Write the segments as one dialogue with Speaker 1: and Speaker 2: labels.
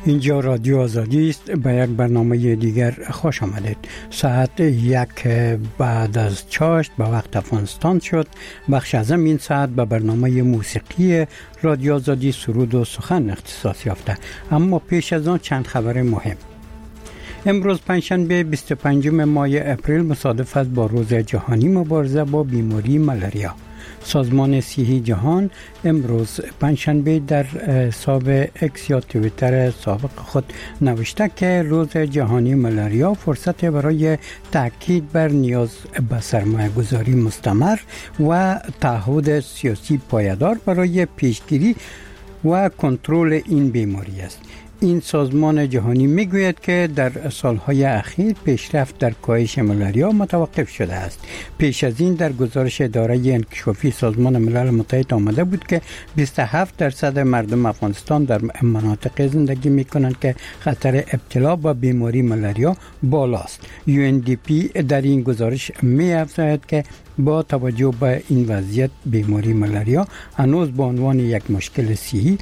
Speaker 1: اینجا رادیو آزادی است. به یک برنامه دیگر خوش آمدید. ساعت 1 بعد از چاشت به وقت افغانستان شد. بخش از این ساعت به برنامه موسیقی رادیو آزادی سرود و سخن اختصاص یافته. اما پیش از آن چند خبر مهم. امروز پنجشنبه 25 ماه اپریل مصادف است با روز جهانی مبارزه با بیماری ملاریا. سازمان صحی جهان امروز پنجشنبه در حساب اکس یا توییتر سابق خود نوشته که روز جهانی ملاریا فرصت برای تاکید بر نیاز به سرمایه گذاری مستمر و تعهد سیاسی پایدار برای پیشگیری و کنترل این بیماری است. این سازمان جهانی میگوید که در سالهای اخیر پیشرفت در کاهش ملاریا متوقف شده است. پیش از این در گزارش اداره انکشافی سازمان ملل متحد آمده بود که 27% مردم افغانستان در مناطق زندگی میکنند که خطر ابتلا به بیماری ملاریا بالاست. UNDP در این گزارش می‌افزاید که با توجه به این وضعیت بیماری ملاریا هنوز به عنوان یک مشکل صحی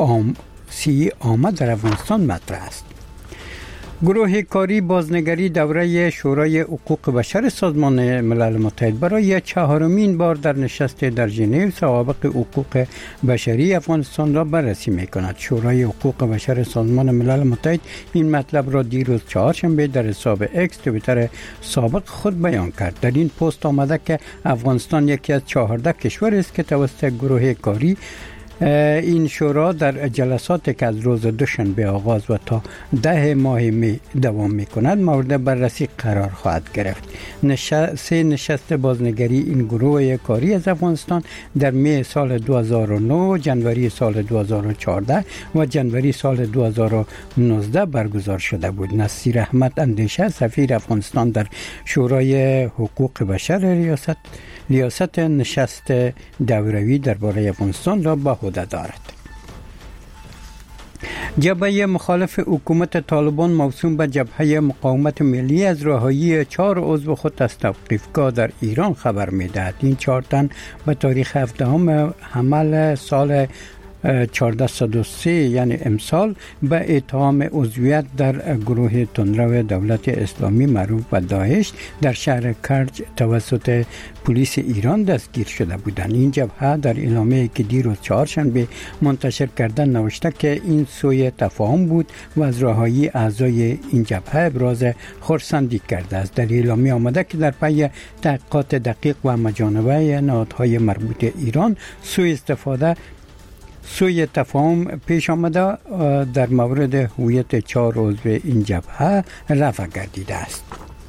Speaker 1: عامه در افغانستان مطرح است. گروه کاری بازنگری دوره شورای حقوق بشر سازمان ملل متحد برای 4مین بار در نشست در ژنو سوابق حقوق بشری افغانستان را بررسی می‌کند. شورای حقوق بشر سازمان ملل متحد این مطلب را دیروز چهارشنبه در حساب اکس توییتر سابق خود بیان کرد. در این پست آمده که افغانستان یکی از 14 کشور است که توسط گروه کاری این شورا در جلسات که از روز دوشنبه آغاز و تا 10 ماه می دوام می کند مورد بررسی قرار خواهد گرفت. سه نشست بازنگری این گروه کاری از افغانستان در می سال 2009، جنوری سال 2014 و جنوری سال 2019 برگزار شده بود. نصیر احمد اندیشه سفیر افغانستان در شورای حقوق بشر ریاست نشست دوره‌ای درباره افغانستان را به عهده دارد. جبهه مخالف حکومت طالبان موسوم به جبهه مقاومت ملی از رهایی 4 عضو خود از توقیفگاه در ایران خبر می‌دهد. این 4 تن به تاریخ 17 حمل سال 1403 یعنی امسال به اتهام عضویت در گروه تندرو دولت اسلامی معروف به داعش در شهر کرج توسط پلیس ایران دستگیر شده بودند. این جبهه در اعلامیه‌ای که دیروز چهارشنبه منتشر کردن نوشته که این سوء تفاهم بود و از رهایی اعضای این جبهه ابراز خرسندی کرده است. در اعلامیه آمده که در پی تحقیقات دقیق و همه‌جانبه نهادهای مربوط ایران سوء تفاهم پیش آمده در مورد هویت 4 عضو این جبهه رفع گردیده است.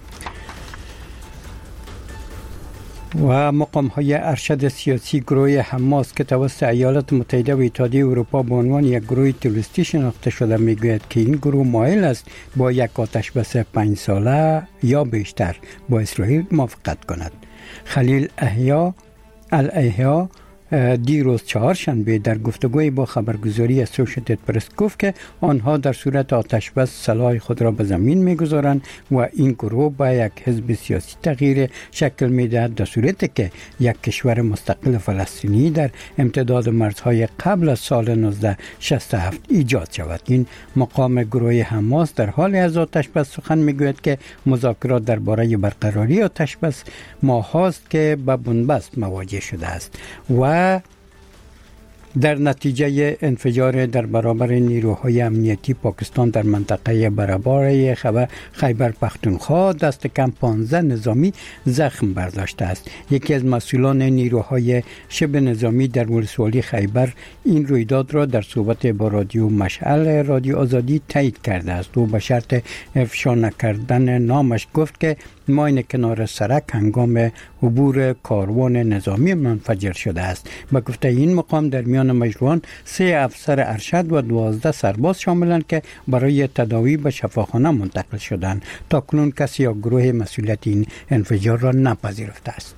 Speaker 1: و مقام‌های ارشد سیاسی گروه حماس که توسط ایالات متحده و اتحادیه اروپا به عنوان یک گروه تروریستی شناخته شده میگوید که این گروه مایل است با یک آتش‌بس 5 ساله یا بیشتر با اسرائیل موافقت کند. خلیل الاحیا دیروز چهارشنبه در گفتگوی با خبرگزاری اسوشییتد پرس گفت که آنها در صورت آتش‌بس سلاح خود را به زمین می‌گذارند و این گروه با یک حزب سیاسی تغییر شکل می‌دهد در صورتی که یک کشور مستقل فلسطینی در امتداد مرزهای قبل از سال 1967 ایجاد شود. این مقام گروه حماس در حال از آتش‌بس سخن می‌گوید که مذاکرات درباره برقراری آتش‌بس ماه‌هاست که به بنبست مواجه شده است و در نتیجه انفجار در برابر نیروهای امنیتی پاکستان در منطقه برابر خیبر پختونخوا دست کم 15 نظامی زخم برداشته است. یکی از مسئولان نیروهای شبه نظامی در ولسوالی خیبر این رویداد را در صحبت با رادیو مشعل رادیو آزادی تایید کرده است. او به شرط افشا نکردن نامش گفت که ماین کنار سرک هنگام عبور کاروان نظامی منفجر شده است. به گفته این مقام در میان مجروحان 3 افسر ارشد و 12 سرباز شاملند که برای تداوی به شفاخانه منتقل شدند. تاکنون کسی یا گروه مسئولیت این انفجار را نپذیرفته است.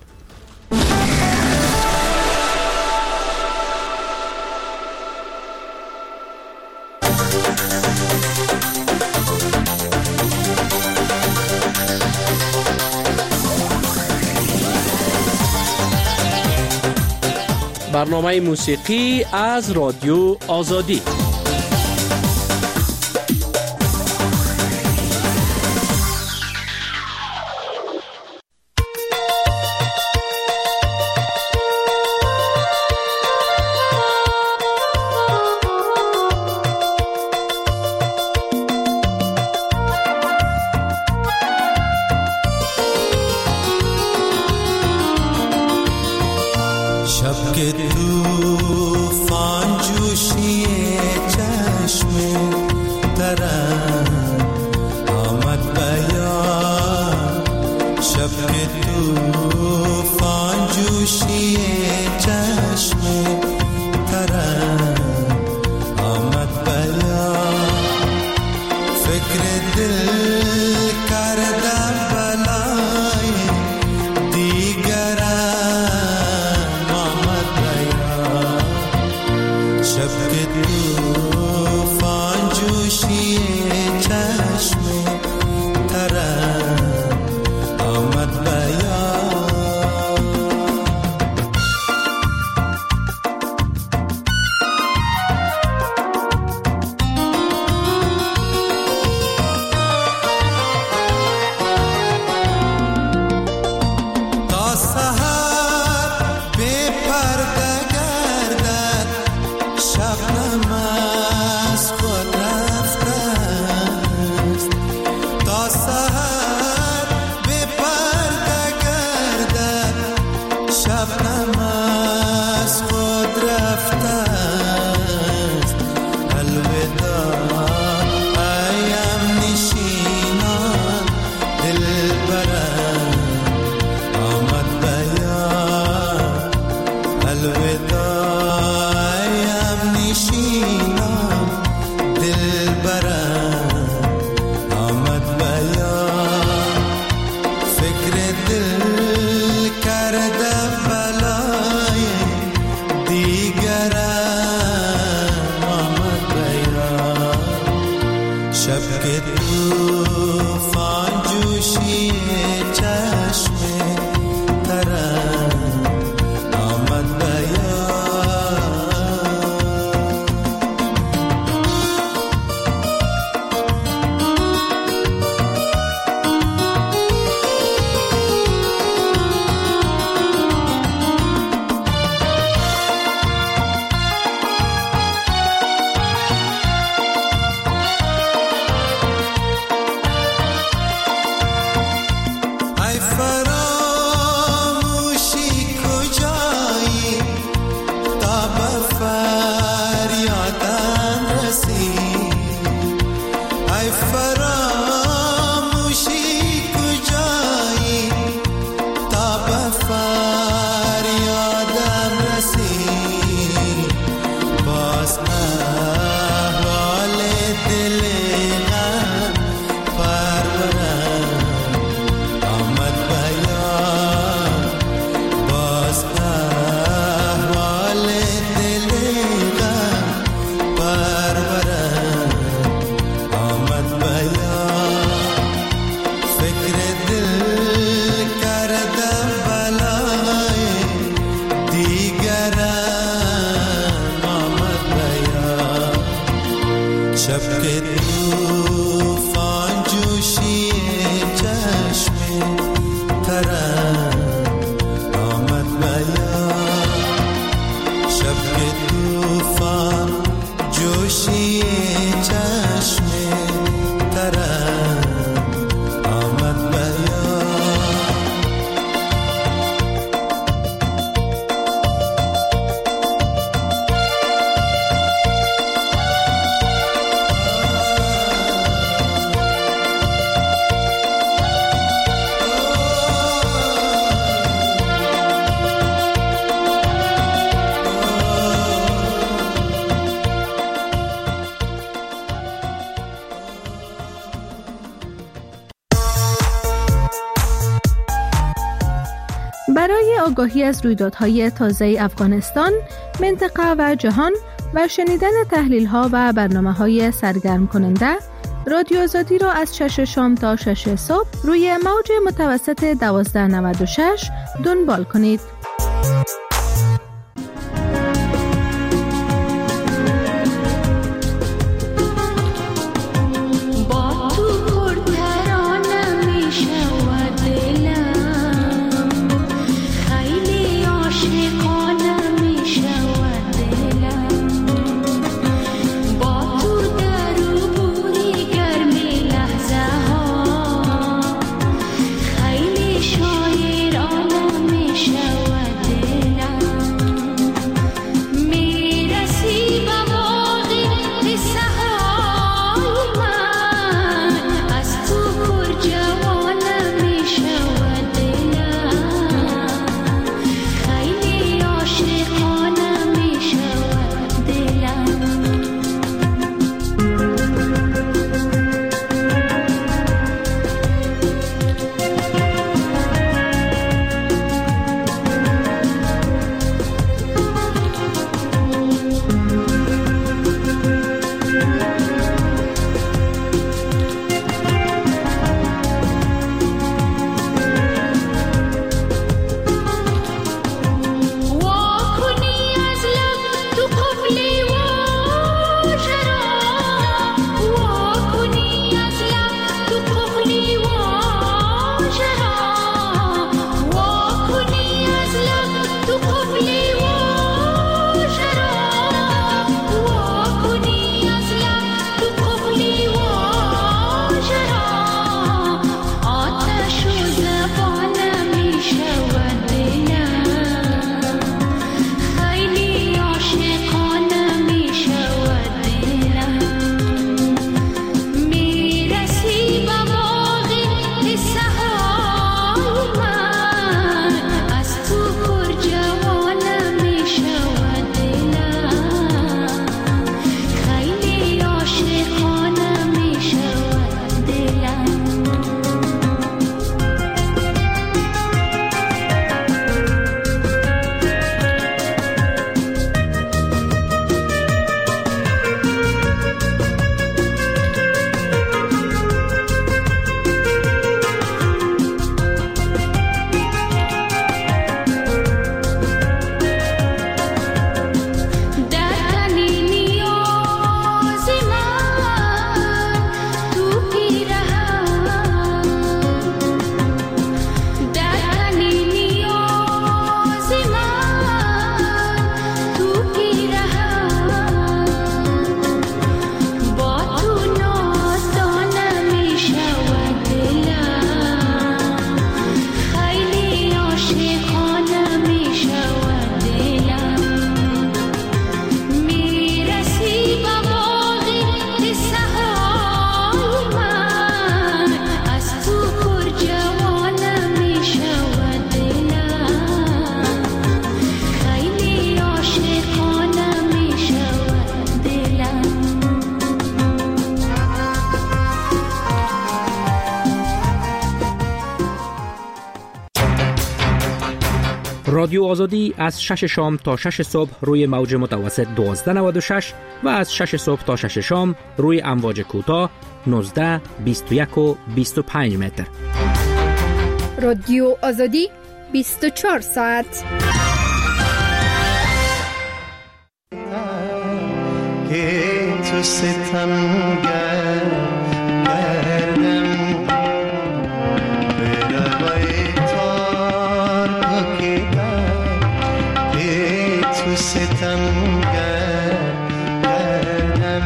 Speaker 2: برنامه موسیقی از رادیو آزادی. که طوفان جوشی چشم ترم آمد بیان، شب که طوفان جوشی چشم ترم آمد بیان، فکر دل کردم بلای دیگرم آمد بیان، شب که طوفان جوشی چشم ترم آمد بیان.
Speaker 3: برای آگاهی از رویدادهای تازه افغانستان، منطقه و جهان و شنیدن تحلیل‌ها و برنامه‌های سرگرم کننده، رادیو آزادی را از 6 شام تا 6 صبح روی موج متوسط 1296 دنبال کنید.
Speaker 4: شایر عالم می شود. رادیو آزادی از 6 شام تا 6 صبح روی موج متوسط 1296 و از 6 صبح تا 6 شام روی امواج کوتاه 19، 21 و 25 متر.
Speaker 3: رادیو آزادی 24 ساعت.
Speaker 2: تو ستم گردم به روی تار پاکیدم تو ستم گردم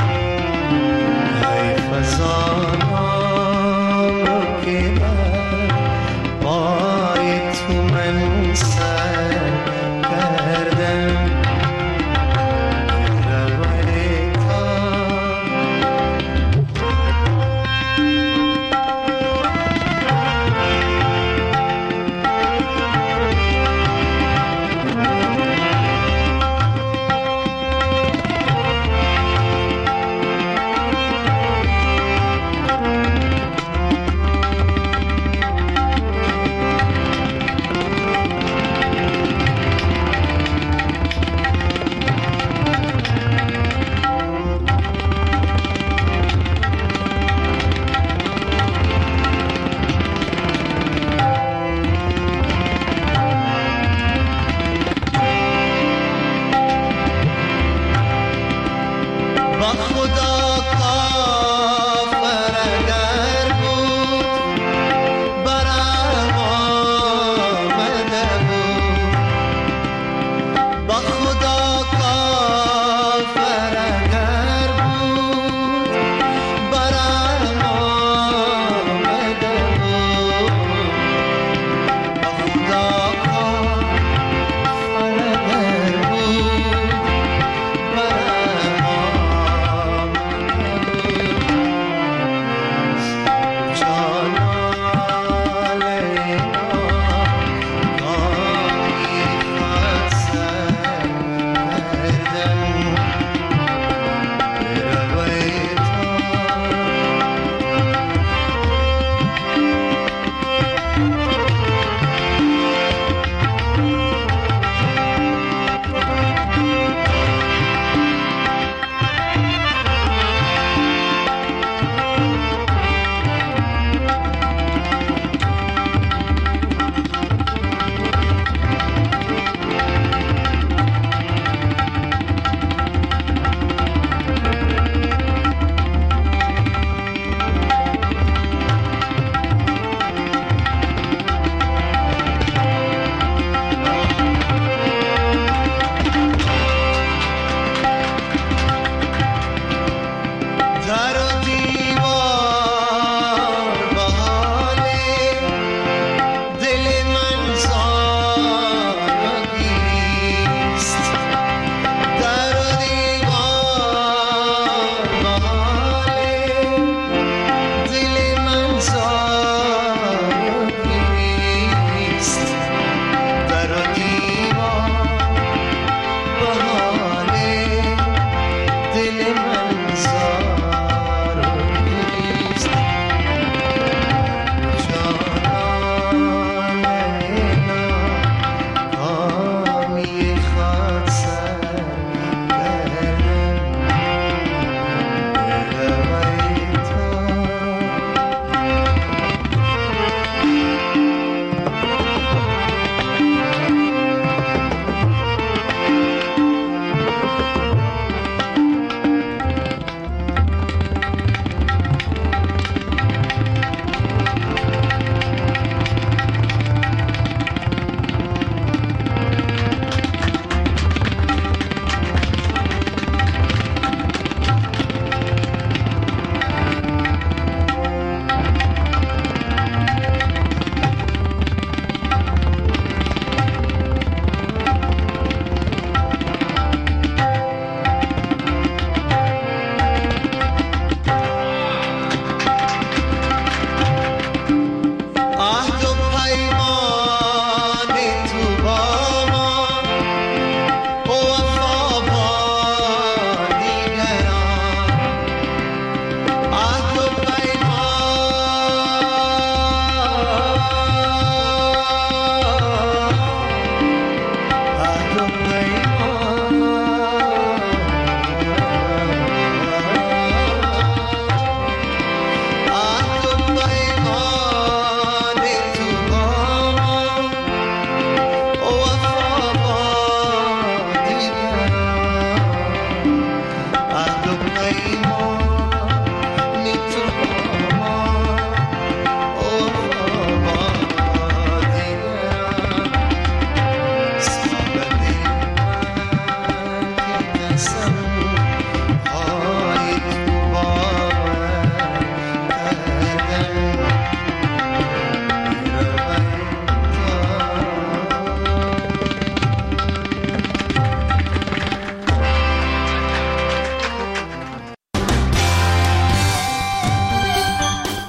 Speaker 2: ای فزانم رو که بای تو من سر کردم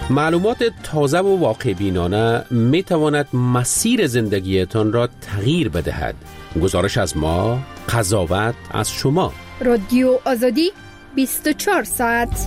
Speaker 5: معلومات تازه و واقع بینانه می تواند مسیر زندگیتان را تغییر بدهد. گزارش از ما، قضاوت از شما.
Speaker 3: رادیو آزادی 24 ساعت.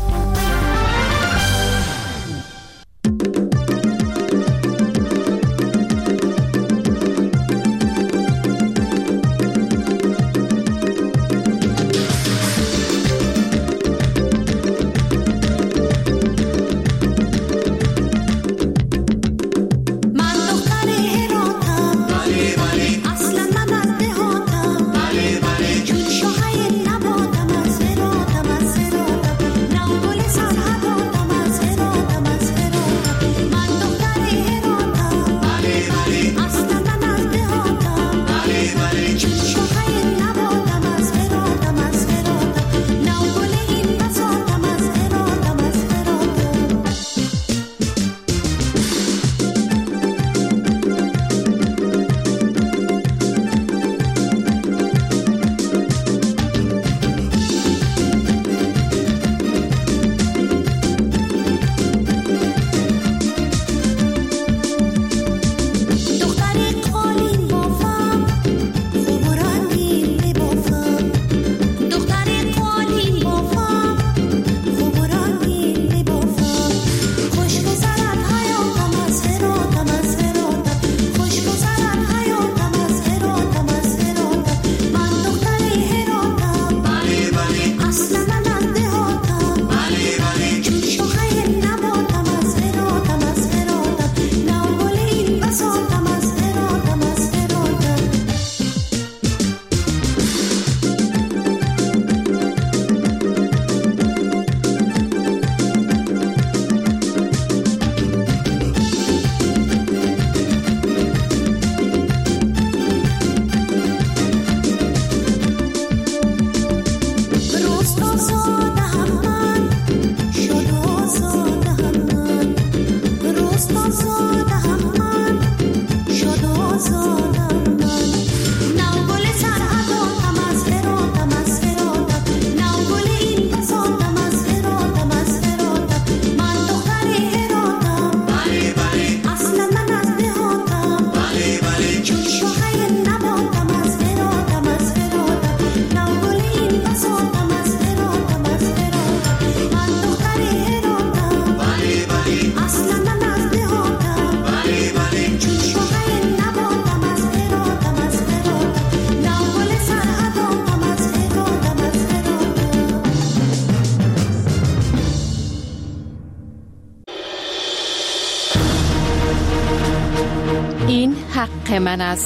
Speaker 6: این حق من است.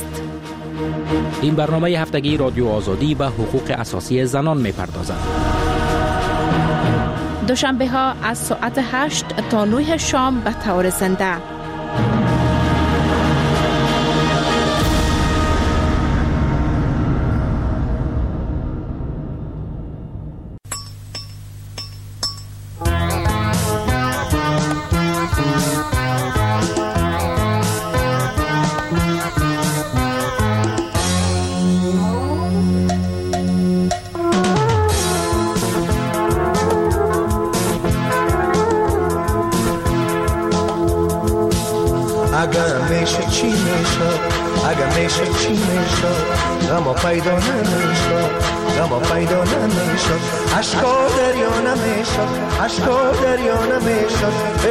Speaker 4: این برنامه هفتگی رادیو آزادی به حقوق اساسی زنان می‌پردازد.
Speaker 6: دوشنبه ها از ساعت 8 تا 9 شام به طور زنده.
Speaker 2: اگر میشه چی میشه، اگر میشه چی میشه، غم پیدا نمیشه، غم پیدا نمیشه، عشقا دریا نمیشه، عشقا دریا نمیشه.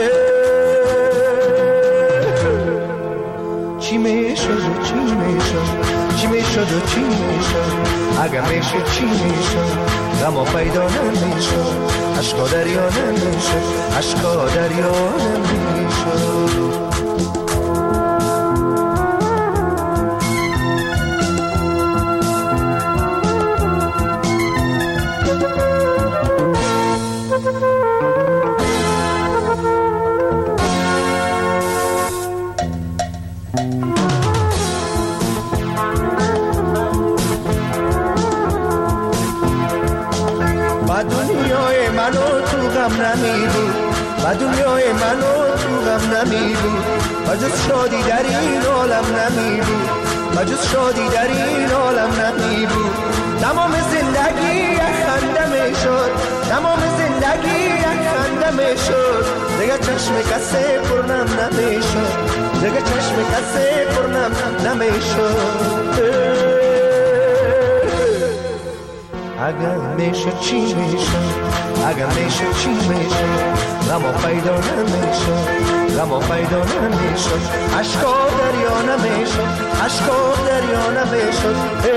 Speaker 2: چی میشه و چی میشه، چی میشه و چی میشه، اگر میشه چی میشه، غم پیدا نمیشه، عشقا دریا نمیشه، عشقا دریا نمیشه. و دنیای من و تو غم نمی بود و جز شادی در این عالم نمی بود و جز شادی در این عالم نمی بود. تمام زندگی یک خنده می شد، تمام زندگی یک خنده می شد. دیگه چشم کسی پرنم نمیشه دیگه چشم کسی پرنم نمیشه اگر میشه چی میشه اگر میشه چی میشه غم پیدا نمیشه غم پیدا نمیشه عشقا دریا نمیشه عشقا دریا نمیشه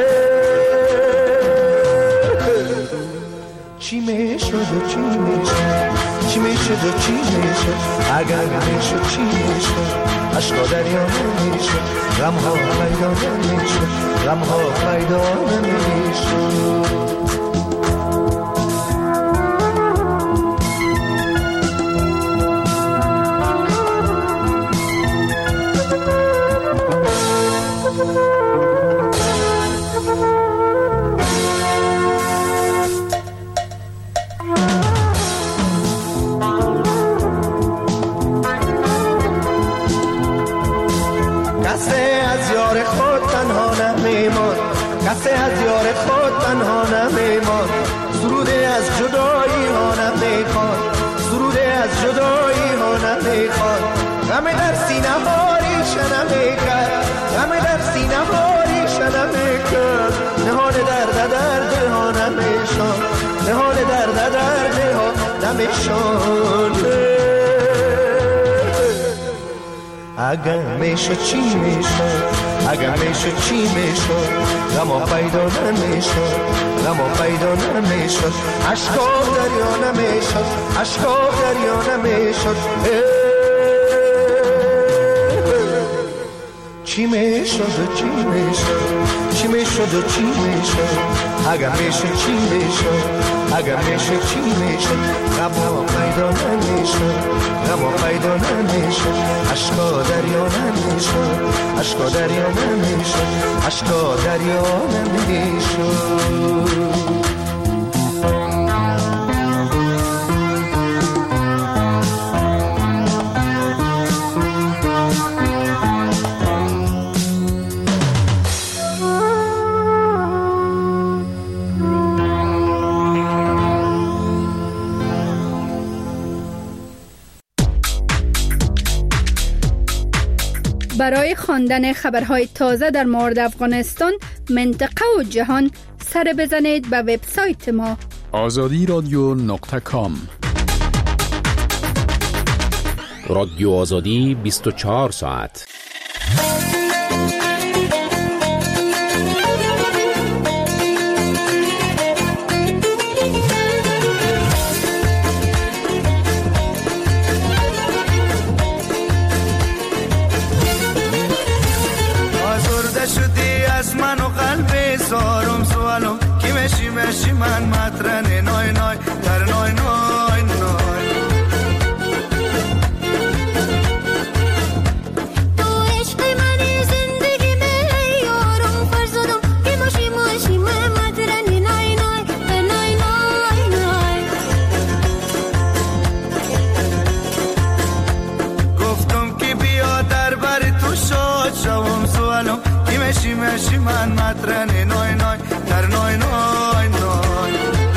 Speaker 2: چی میشه و چی میشه چی میشه و چی میشه اگر میشه چی میشه عشقا دریا نمیشه غم ها پیدا نمیشه غم ها پیدا نمیشه کسی از یار خود تنها نمیمان سروده از جدایی ها نمیخواد سروده از جدایی ها نمیخواد غم در سینه ها ریشه نمیکرد غم در سینه ها ریشه نمیکرد نهان درد ها نمیشان نهان درد ها نمیشان اگر میشه چی میشه اگر میشه چی میشه غم پیدا نمیشه غم پیدا نمیشه عشقا دریا نمیشه عشقا دریا نمیشه چی میشه و چی میشه چی میشه و چی میشه اگر میشه چی میشه اگر میشه چی میشه غم پیدا نمیشه غم پیدا نمیشه عشقا دریا نمیشه عشقا دریا نمیشه عشقا دریا نمیشه
Speaker 7: برای خواندن خبرهای تازه در مورد افغانستان، منطقه و جهان سر بزنید به وبسایت ما
Speaker 8: azadiradyo.com.
Speaker 5: رادیو آزادی 24 ساعت.
Speaker 2: زارم سوالم کی مشی من مطرن نای نای در نای نای نای
Speaker 9: تو عشق منی زندگی می یارم فرزادم کی مشی من مطرن نای نای در نای نای نای
Speaker 2: گفتم کی بیا در بر تو شاد شوم سوالم کی مشی من مطرن نای نای در نای نای نای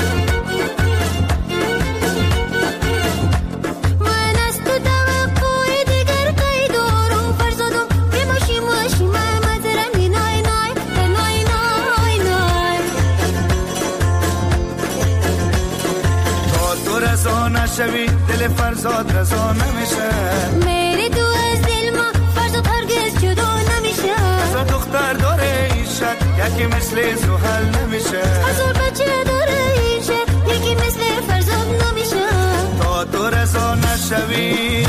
Speaker 9: من از تو توقع دیگر قی دارم فرزادم که ماشی من مطرن نای نای در نای نای نای
Speaker 2: تا تو رضا نشوی دل فرزاد رضا نمیشه
Speaker 9: میری تو از دل ما فرزاد هرگز جدا نمیشه
Speaker 2: از دختر داره یکی مثل زحل نمیشه
Speaker 9: هزار بچه داره این شهر یکی مثل فرزاد نمیشه
Speaker 2: تا تو رضا نشوی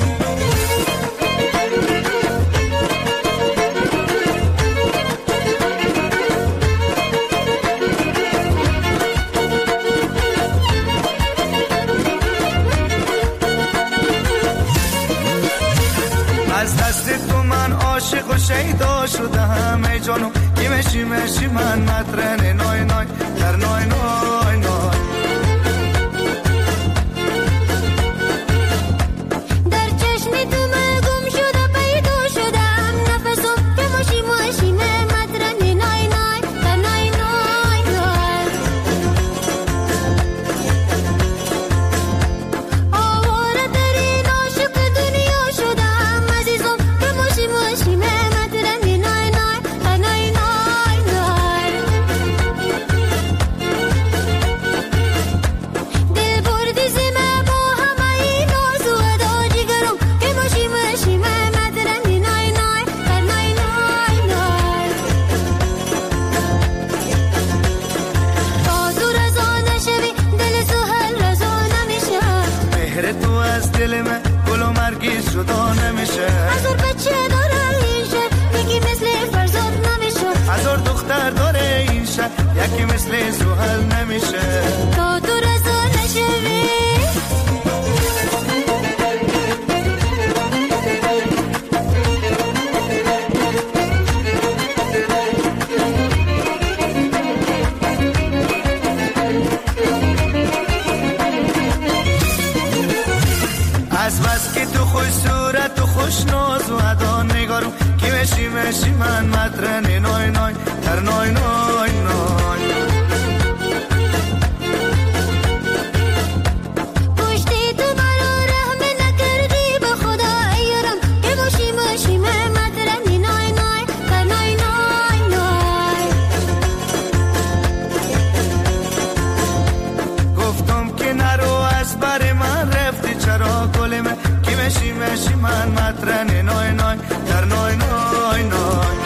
Speaker 2: از دست تو من عاشق و شیدا شدم ای جانو کی مشی من مطرن نای نای در نای نای نای
Speaker 9: در چشم تو من گم شده پیدا شدم نفسم که ماشی من مطرن نای نای در نای نای نای آواره ترین
Speaker 2: مثل زحل نمیشه
Speaker 9: تا تو رسا نشوی.
Speaker 2: از بس که تو خوش صورت و خوش ناز و ادا نگارم که مشی من مطرن نای نای تر نای نای نای
Speaker 9: پشتی تو برا رحم نکردی به خدا ایرم که مشی من مطرن نای نای تر نای نای نای.
Speaker 2: گفتم که نرو از بر من رفتی چرا گل من که مشی من مطرن نای نای تر نای نای نای.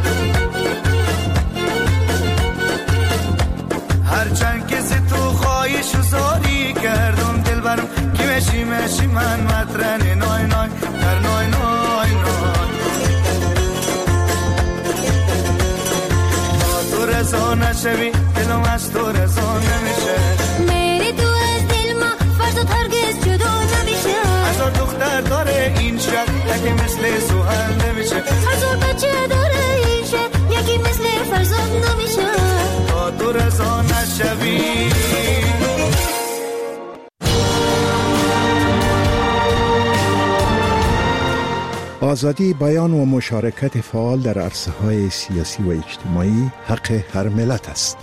Speaker 2: هرچند که تو خواهش و زاری کردم دل برم که مشی من مطرن نای نای تر نای نای نای. تا تو رضا نشوی دلم از تو رضا نمیشه
Speaker 9: میری تو از دل ما فرزاد هرگز جدا نمیشه.
Speaker 2: هزار دختر داره این شهر یکی مثل زحل نمیشه.
Speaker 9: هزار بچه داره این شهر یکی مثل فرزاد نمیشه.
Speaker 2: تا تو رضا نشوی.
Speaker 8: آزادی بیان و مشارکت فعال در عرصه‌های سیاسی و اجتماعی حق هر ملت است.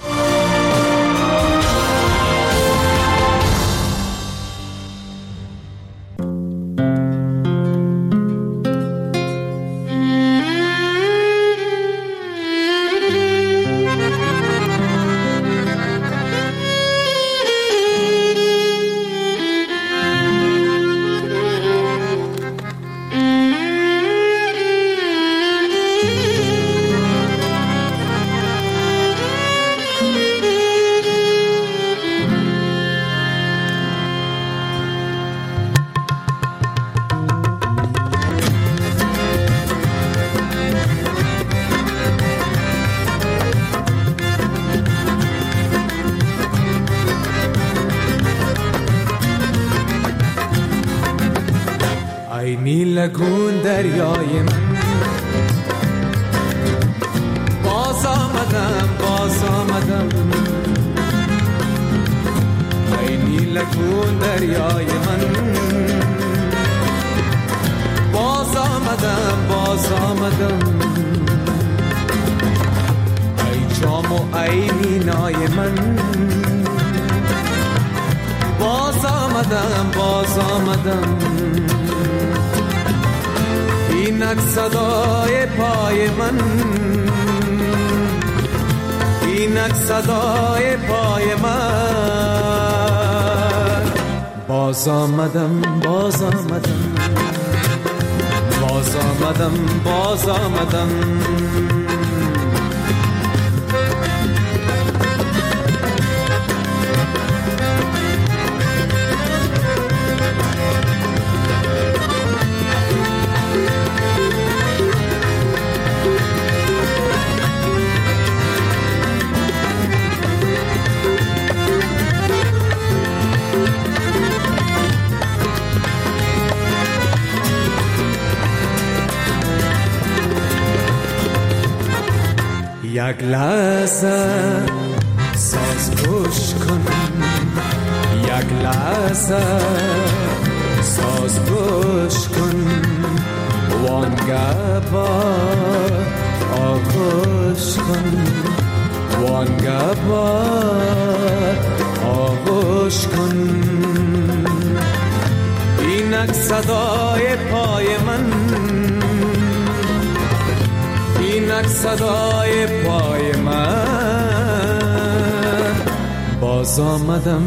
Speaker 2: ای نیلگون دریای من باز آمدم ای نیلگون دریای من باز آمدم ای جام و ای مینای من باز آمدم اینک صدای پای من باز آمدم یک لحظه ساز گوش کن یک لحظه ساز گوش کن وانگه با آغوش کن وانگه با آغوش کن اینک صدای پای من اینک صدای پای من باز آمدم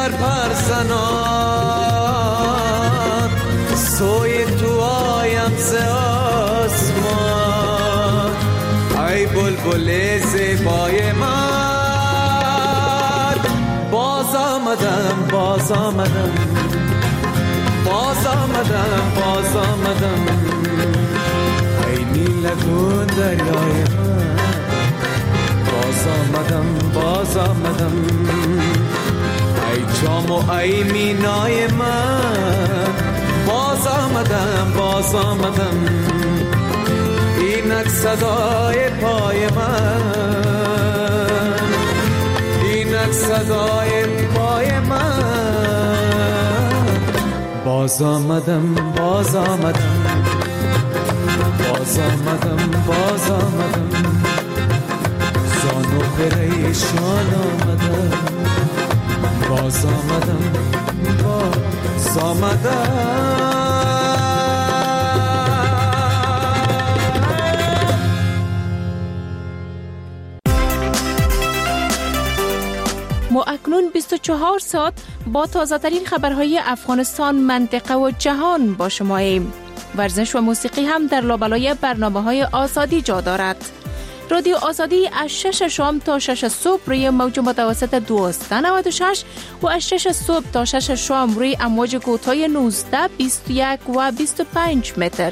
Speaker 2: پر پر زنان سوی تو آیم ز آسمان ای بلبل زیبای من باز آمدم باز آمدم باز آمدم باز آمدم ای نیلگون دریای من باز آمدم باز آمدم ای جام و ای مینای من باز آمدم باز آمدم اینک صدای پای من اینک صدای پای من باز آمدم باز آمدم باز آمدم باز آمدم زان و پریشان آمدم باز آمدم باز آمدم
Speaker 6: ما اکنون 24 ساعت با تازه ترین خبرهای افغانستان، منطقه و جهان با شماییم. ورزش و موسیقی هم در لابلای برنامه‌های آزادی جا دارد. رادیو آزادی از 6 شام تا 6 صبح روی موج متوسط 1296 و از 6 صبح تا 6 شام روی امواج کوتاه 19، 21 و 25 متر.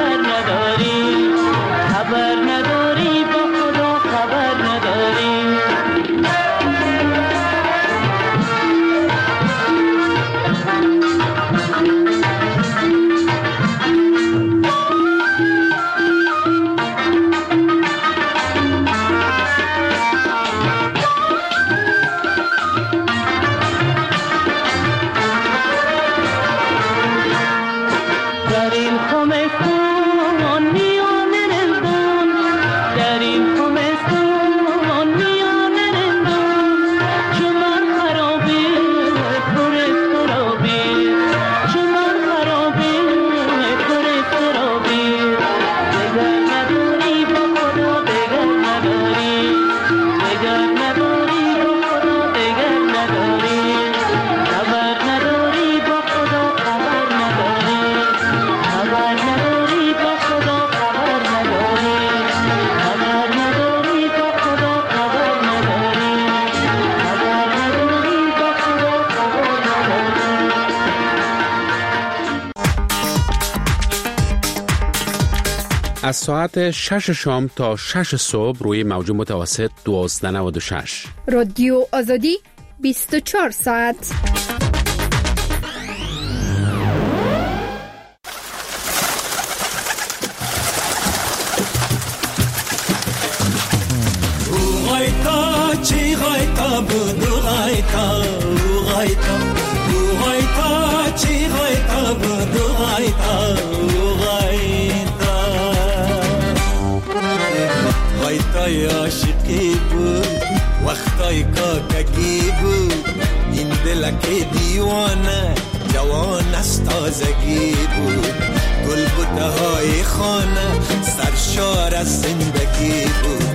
Speaker 10: خبر نداری با خدا خبر نداری
Speaker 5: از ساعت 6 شام تا 6 صبح روی موج متوسط 1296.
Speaker 7: رادیو آزادی 24 ساعت.
Speaker 10: چی غایتا بودو غایتا غایتا چی غایتا بودو غایتا غایتای عاشقی بود وقتای کاکگی بود این دلک دیوانه جوان از تازگی بود گل بوته های خانه سرشار از زندگی بود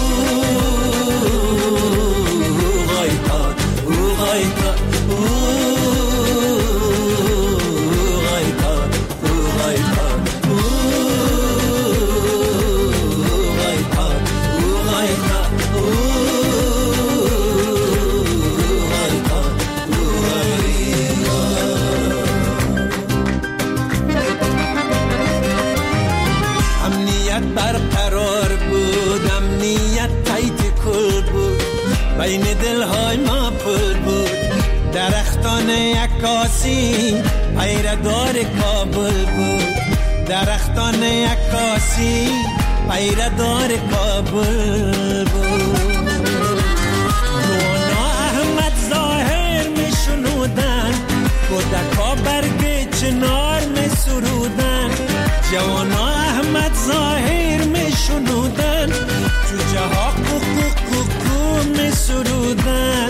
Speaker 10: امنیت برقرار بود، امنیت تایت کل بود، بین دلهای ما پل بود، درختان عکاسی پیردار کابل بود، درختان عکاسی پیردار کابل بود. رونا احمد ظاهر می شنودن، کودکا برگ چنار می سرودن، جوانا احمد ظاهر می شنودن، جوجه ها کوکو می سرودن.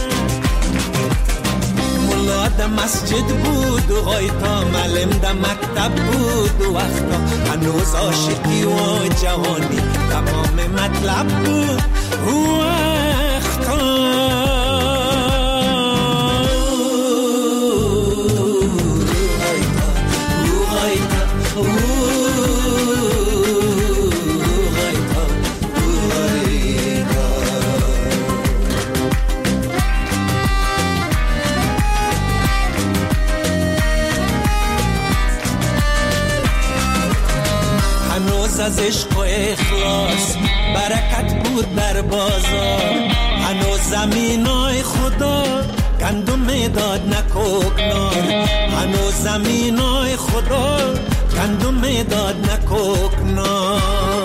Speaker 10: ملا ده مسجد بود و غایتا معلم ده مکتب بود و وقتا هنوز عاشقی و جوانی تمام مطلب بود و وقتا از عشق و اخلاص برکت بود در بازار، هنوز زمینای خدا گندم داد نکوکنار، هنوز زمینای خدا گندم داد نکوکنار.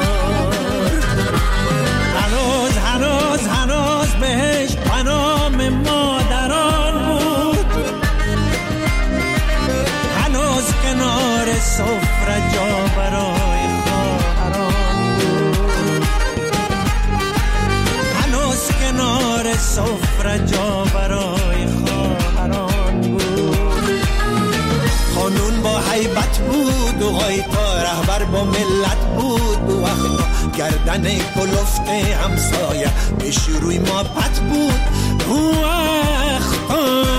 Speaker 10: هنوز بهش پنام مادران بود، هنوز کنار سفره جا برای کنار سفره جا برای خواهران بود. خانون با حیبت بود و غایتا رهبر با ملت بود و وقتا گردن کلفت همسایه پیش روی ما پت بود و وقتا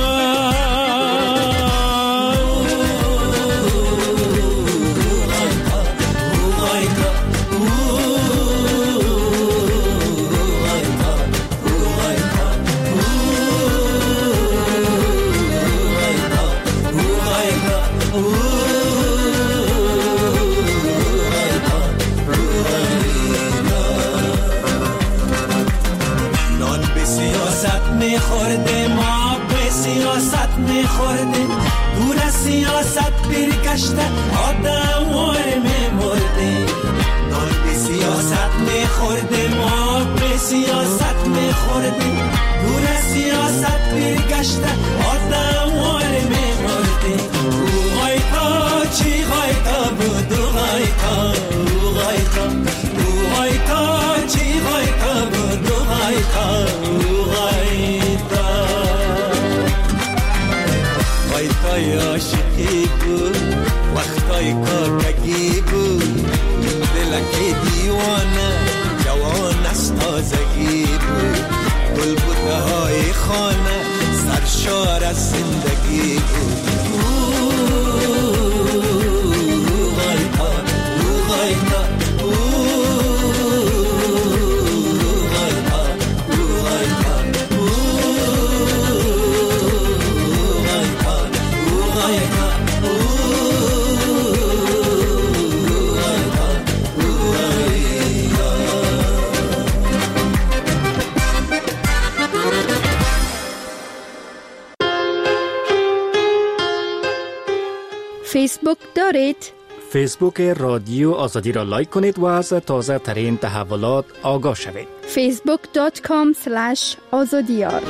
Speaker 10: میخورده ما به سیاست میخورده، دور از سیاست برگشته آدم میمرده. نان به سیاست میخورده ما به سیاست میخورده، دور از سیاست برگشته آدم میمرده. غایتا چی غایتا بود غایتا غایتا چی غایتا بود غایتا غایتای عاشقی بود وقتای کاکگی بود، دلک دیوانه جوان از تازگی بود، گل بوته های خانه سرشار از زندگی بود. غایتا غایتا
Speaker 7: فیسبوک دارید؟
Speaker 11: فیسبوک رادیو آزادی را لایک کنید و از تازه ترین تحولات آگاه شوید.
Speaker 7: facebook.com/azadiyar.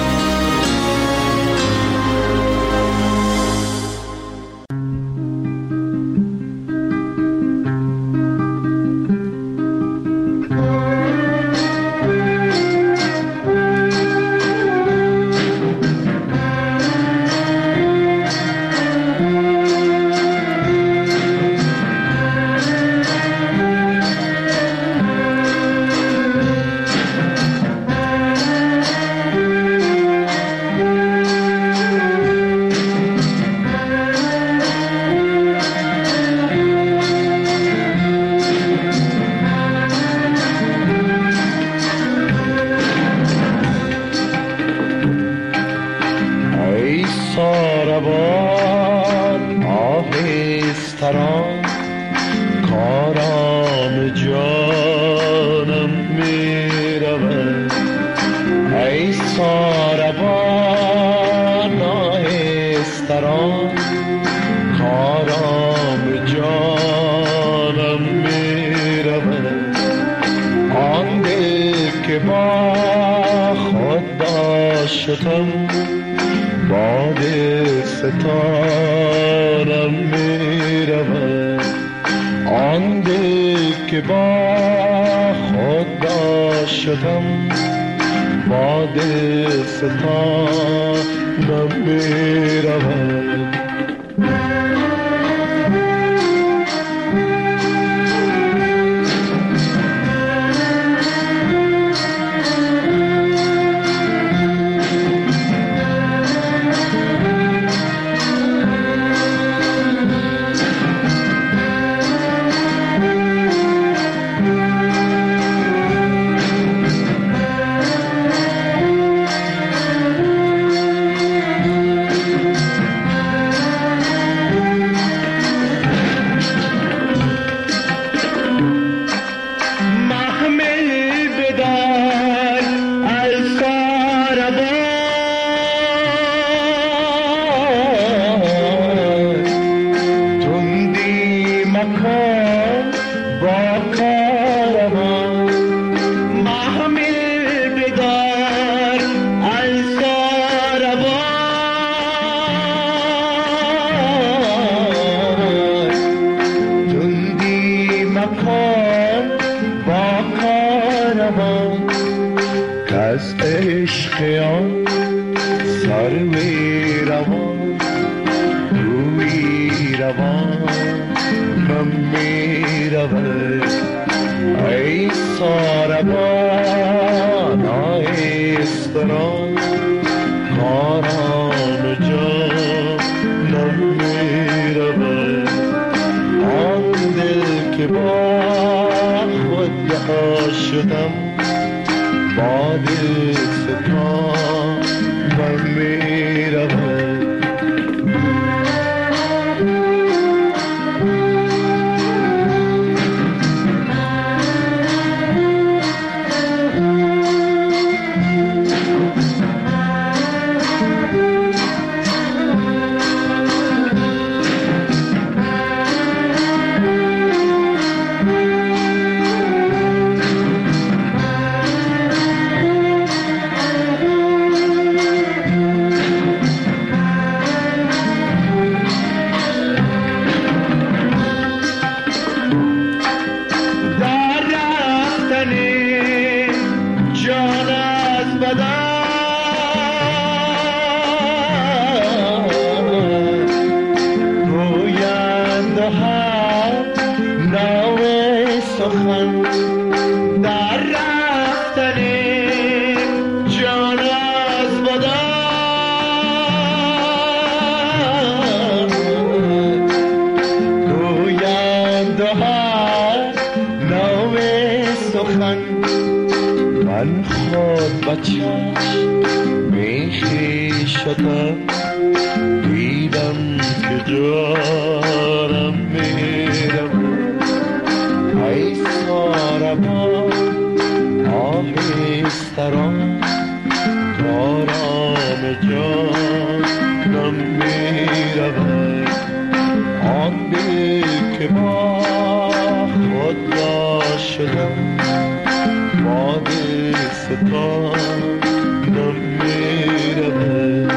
Speaker 2: باد ستارم می رود آن دل که با خدا شدم باد ستارم می رود که با خود را شدم باد ستانم میرود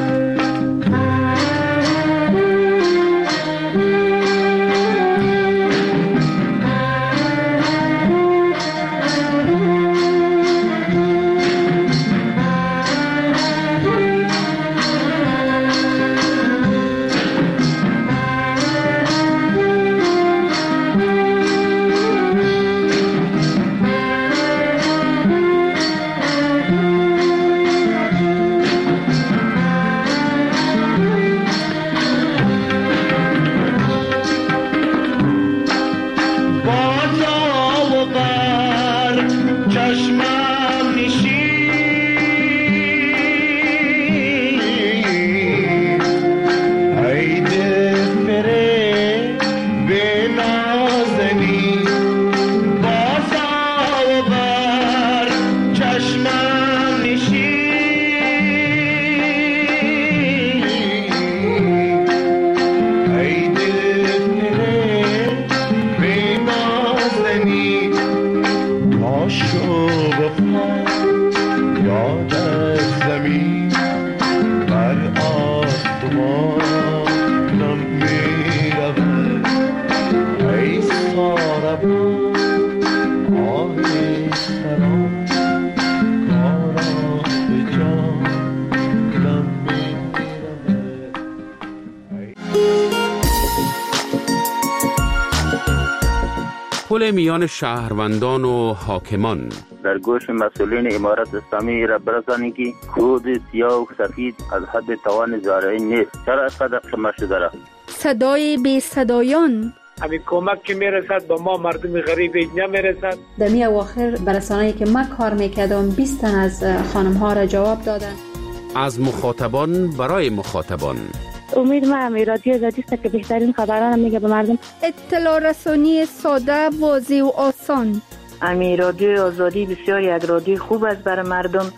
Speaker 5: پل میان شهروندان و حاکمان.
Speaker 12: در گوش مسئولین امارت اسلامی را برسانید که کود سیاه و سفید از حد توان زارعین نیست. چرا از قدق شده را؟
Speaker 7: صدای بی صدایان.
Speaker 13: همین کمک که میرسد به ما مردم غریب نمیرسد.
Speaker 14: در می اواخر برسانه‌ای که من کار میکردم 20 تن از خانم ها را جواب دادن.
Speaker 5: از مخاطبان برای مخاطبان.
Speaker 15: امید ما هم رادیو آزادی است که بهترین خبران میگه به مردم.
Speaker 7: اطلاع رسانی ساده، واضح و آسان.
Speaker 16: امی رادیو آزادی بسیار یک رادیو خوب است برای مردم،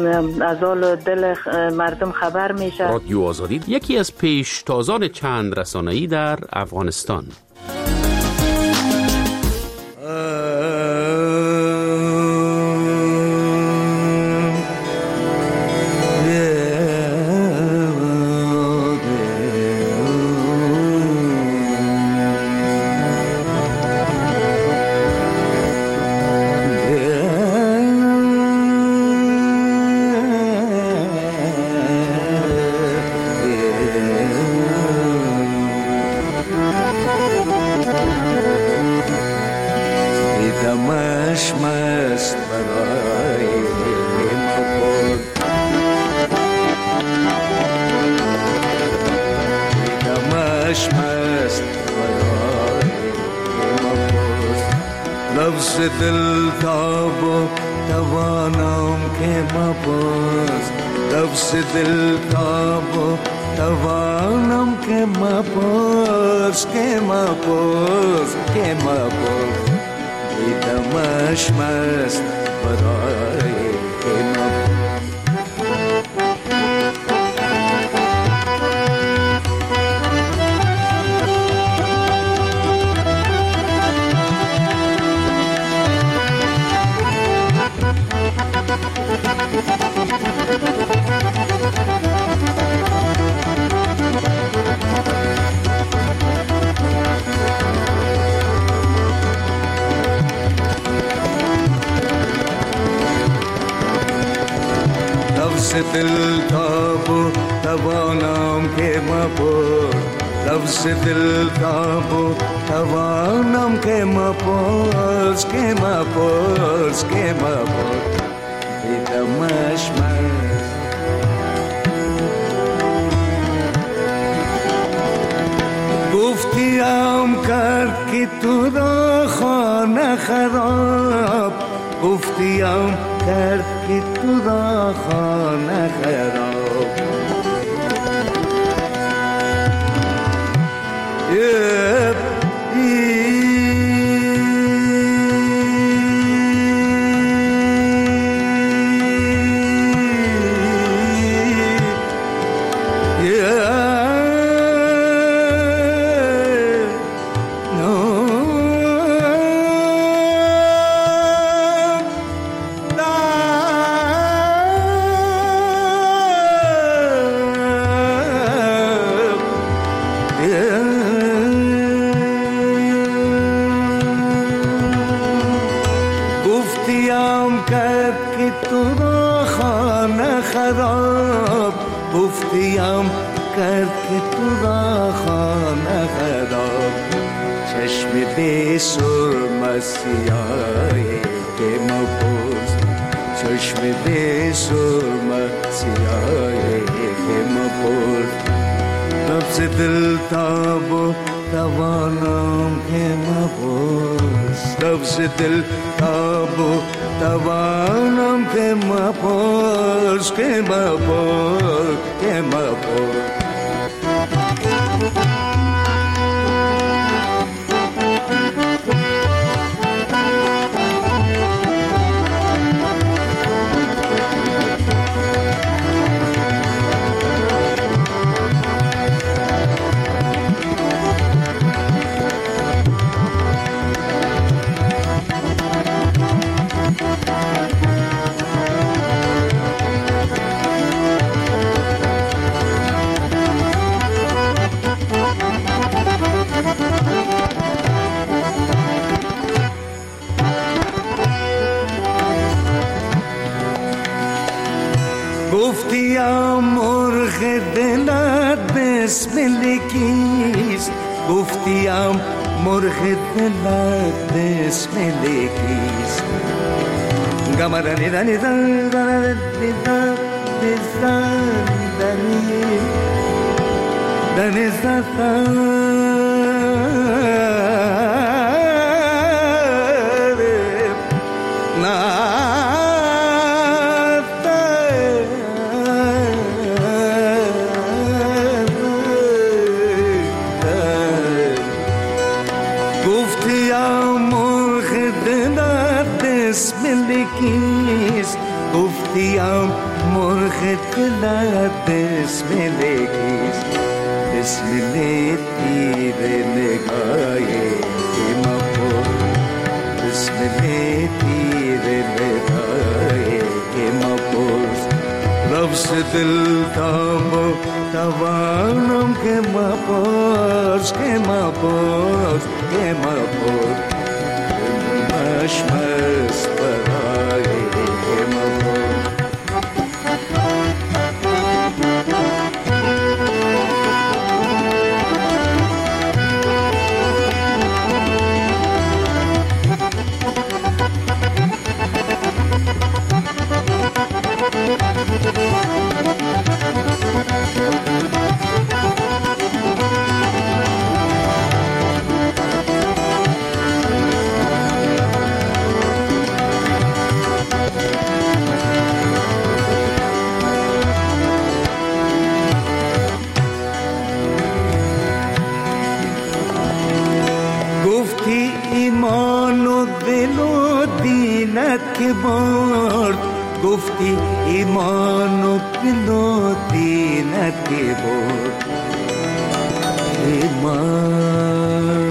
Speaker 16: از حال دل مردم خبر میشه.
Speaker 5: رادیو آزادی یکی از پیشتازان چند رسانه‌ای در افغانستان.
Speaker 2: لفظ دل تاب توانم که مباز، لفظ دل تاب توانم که مباز، که مباز، که مباز دیدمش مست برای که مباز. لفظ دل تاب توانم که مباز، لفظ دل تاب توانم که مباز، که مباز، که مباز دیدمش مست. گفتیم کرد که تو را خانه خراب، گفتیم کرد که تو را خانه خراب. گفتیم کرد که تو را خانه خراب، گفتیم کرد که تو را خانه خراب. چشم بی سرمه سیاهی که مپوز، چشم بی سرمه سیاهی که مپوز. لفظ دل تاب و توانم که مپوز، لفظ دل تاب و توانم که مپوز، که مپوز، که مپوز. گفتیم مرغ دلت بسمل کیست، گفتیم مرغ دلت بسمل کیست. گمرانی دانی دانی دانی دانی دانی گفتیم مرغ دلت بسمل کیست، بسمل تیر نگاه که مپوز، بسمل تیر نگاه که مپوز. لفظ دل تاب و توانم که مپوز، که مپوز، که مپوز. مشمس برای که مپوز. که برد، گفتی ایمان و دل و دینت که برد. ایمان